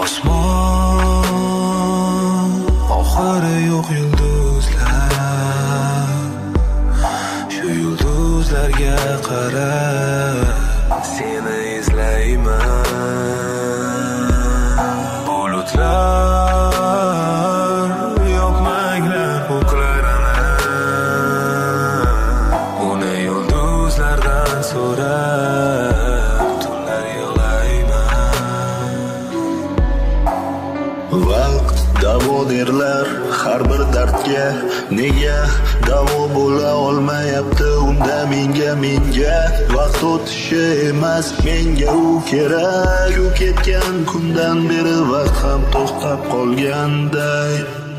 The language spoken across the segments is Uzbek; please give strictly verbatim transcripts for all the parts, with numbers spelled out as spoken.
osmon oxiri yo'q yulduzlar, shu yulduzlarga qarab seni izlayman. Bulutlar yopmanglar ko'klarini, uni yulduzlardan so'rab tunlar yig'layman. Vaqt davo derlar har bir dardga, nega davo bo'la olmayapti unda menga menga vaqt o'tishi emas menga u kerak. U ketgan kundan beri vaqt ham to'xtab qolganday.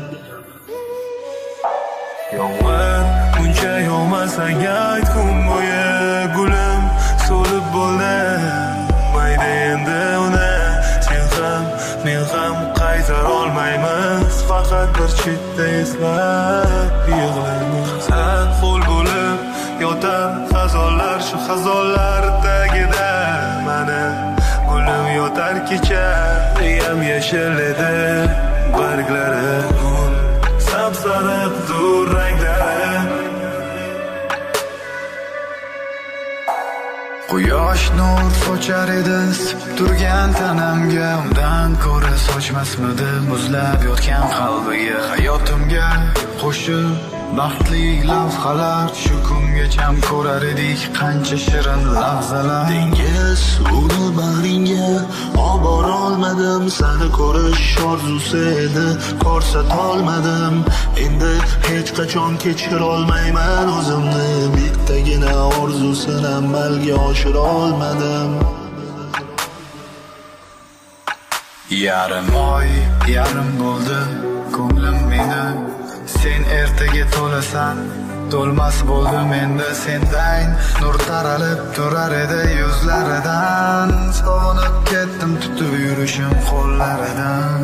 Yomg'ir uncha yog'masang ayt kun bo'yi gulim so'lib bo'ldi, mayda endi uni sen ham men ham qaytar olmaymiz, faqat bir chetda eslab yig'laymiz. San ho'l bo'lib yotar xazonlar, shu xazonlar tagida mana gulim yotar kecha, yam yashil edi barglari, sapsariq dur ranglari. Quyosh nur sochar edi isib turgan tanamga, undan ko'ra sochmasmidi muzlab yotgan qalbiga. Hayotimga qo'shib baxtli lavhalar, shu kungacham ko'rar edik qancha shirin lahzalar. Dengiz uni bag'ringga olib bora olmadim, seni ko'rish orzusi edi ko'rsatolmadim. Endi hech qachon kechira olmayman o'zimni, bittagina orzusini amalga oshira olmadim. Yarim oy yarim bo'ldi ko'nglim meni, sen ertaga to'lasan to'lmas bo'ldim endi sendan. Nur taralib turar edi yuzlaridan, sog'inib ketdim tutib yurishim qo'llaridan.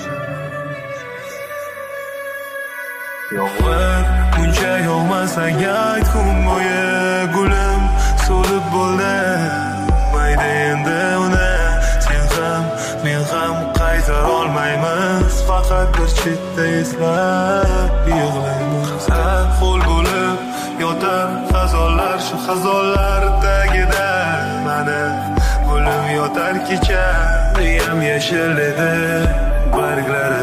Yomg'ir uncha yog'masang ayt kun bo'yi gulim so'lib bo'ldi, mayda endi uni sen ham men ham qaytar olmaymiz, faqat bir chetda eslab yig'laymiz. San ho'l bo'lib yotar xazonlar, shu xazonlar tagida mana gulim yotar kecha, yam yashil edi barglari.